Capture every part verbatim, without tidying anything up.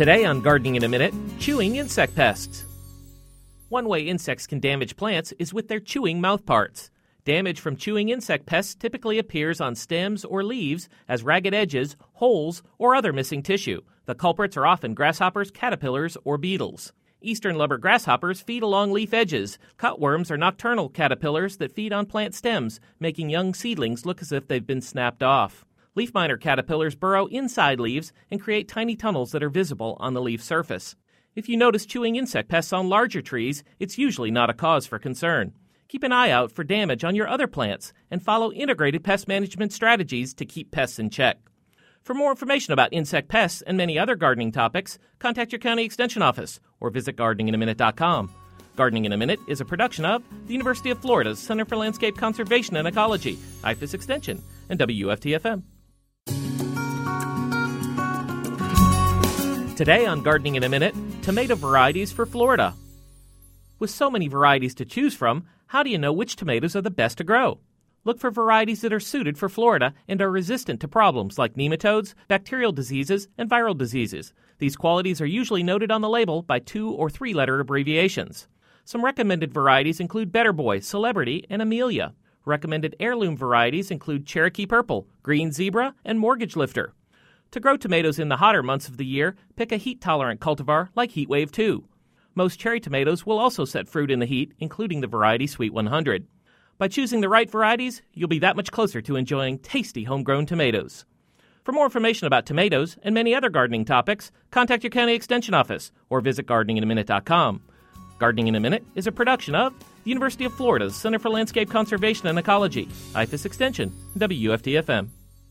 Today on Gardening in a Minute, chewing insect pests. One way insects can damage plants is with their chewing mouthparts. Damage from chewing insect pests typically appears on stems or leaves as ragged edges, holes, or other missing tissue. The culprits are often grasshoppers, caterpillars, or beetles. Eastern lubber grasshoppers feed along leaf edges. Cutworms are nocturnal caterpillars that feed on plant stems, making young seedlings look as if they've been snapped off. Leaf miner caterpillars burrow inside leaves and create tiny tunnels that are visible on the leaf surface. If you notice chewing insect pests on larger trees, it's usually not a cause for concern. Keep an eye out for damage on your other plants and follow integrated pest management strategies to keep pests in check. For more information about insect pests and many other gardening topics, contact your county extension office or visit gardening in a minute dot com. Gardening in a Minute is a production of the University of Florida's Center for Landscape Conservation and Ecology, I F A S Extension, and W F T F M. Today on Gardening in a Minute, tomato varieties for Florida. With so many varieties to choose from, how do you know which tomatoes are the best to grow? Look for varieties that are suited for Florida and are resistant to problems like nematodes, bacterial diseases, and viral diseases. These qualities are usually noted on the label by two- or three-letter abbreviations. Some recommended varieties include Better Boy, Celebrity, and Amelia. Recommended heirloom varieties include Cherokee Purple, Green Zebra, and Mortgage Lifter. To grow tomatoes in the hotter months of the year, pick a heat-tolerant cultivar like Heatwave two. Most cherry tomatoes will also set fruit in the heat, including the variety Sweet one hundred. By choosing the right varieties, you'll be that much closer to enjoying tasty homegrown tomatoes. For more information about tomatoes and many other gardening topics, contact your county extension office or visit gardening in a minute dot com. Gardening in a Minute is a production of the University of Florida's Center for Landscape Conservation and Ecology, I F A S Extension, and W F T F M.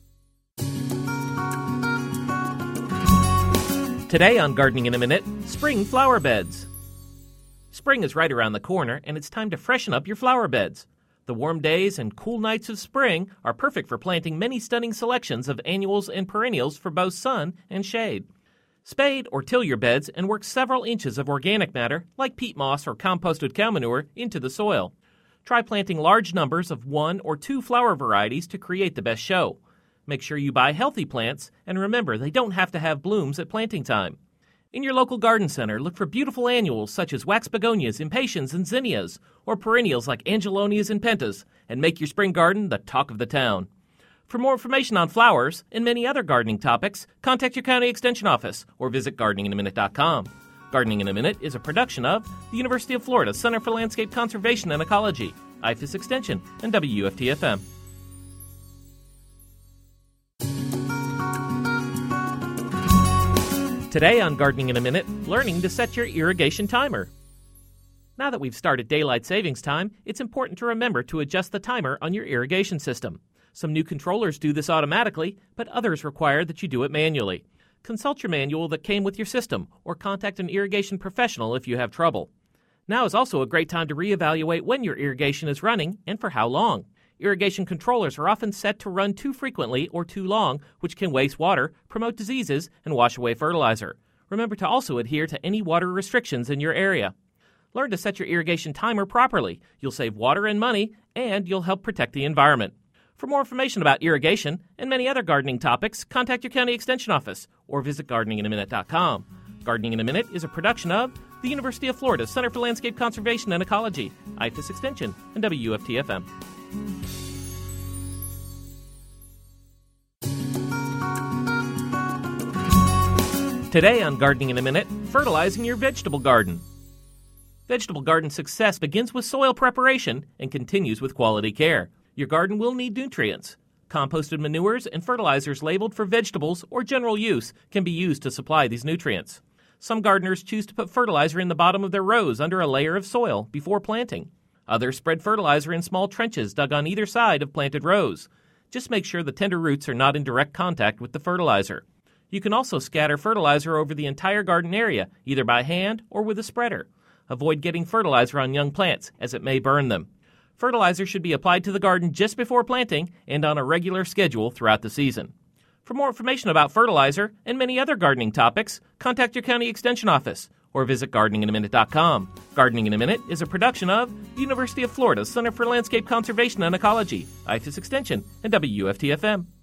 Today on Gardening in a Minute, spring flower beds. Spring is right around the corner, and it's time to freshen up your flower beds. The warm days and cool nights of spring are perfect for planting many stunning selections of annuals and perennials for both sun and shade. Spade or till your beds and work several inches of organic matter, like peat moss or composted cow manure, into the soil. Try planting large numbers of one or two flower varieties to create the best show. Make sure you buy healthy plants, and remember, they don't have to have blooms at planting time. In your local garden center, look for beautiful annuals such as wax begonias, impatiens, and zinnias, or perennials like angelonias and pentas, and make your spring garden the talk of the town. For more information on flowers and many other gardening topics, contact your county extension office or visit gardening in a minute dot com. Gardening in a Minute is a production of the University of Florida Center for Landscape Conservation and Ecology, I F A S Extension, and W F T F M. Today on Gardening in a Minute, learning to set your irrigation timer. Now that we've started daylight savings time, it's important to remember to adjust the timer on your irrigation system. Some new controllers do this automatically, but others require that you do it manually. Consult your manual that came with your system, or contact an irrigation professional if you have trouble. Now is also a great time to reevaluate when your irrigation is running and for how long. Irrigation controllers are often set to run too frequently or too long, which can waste water, promote diseases, and wash away fertilizer. Remember to also adhere to any water restrictions in your area. Learn to set your irrigation timer properly. You'll save water and money, and you'll help protect the environment. For more information about irrigation and many other gardening topics, contact your county extension office or visit gardening in a minute dot com. Gardening in a Minute is a production of the University of Florida Center for Landscape Conservation and Ecology, I F A S Extension, and W F T F M. Today on Gardening in a Minute, fertilizing your vegetable garden. Vegetable garden success begins with soil preparation and continues with quality care. Your garden will need nutrients. Composted manures and fertilizers labeled for vegetables or general use can be used to supply these nutrients. Some gardeners choose to put fertilizer in the bottom of their rows under a layer of soil before planting. Others spread fertilizer in small trenches dug on either side of planted rows. Just make sure the tender roots are not in direct contact with the fertilizer. You can also scatter fertilizer over the entire garden area, either by hand or with a spreader. Avoid getting fertilizer on young plants, as it may burn them. Fertilizer should be applied to the garden just before planting and on a regular schedule throughout the season. For more information about fertilizer and many other gardening topics, contact your county extension office or visit gardening in a minute dot com. Gardening in a Minute is a production of the University of Florida Center for Landscape Conservation and Ecology, I F A S Extension, and W F T F M.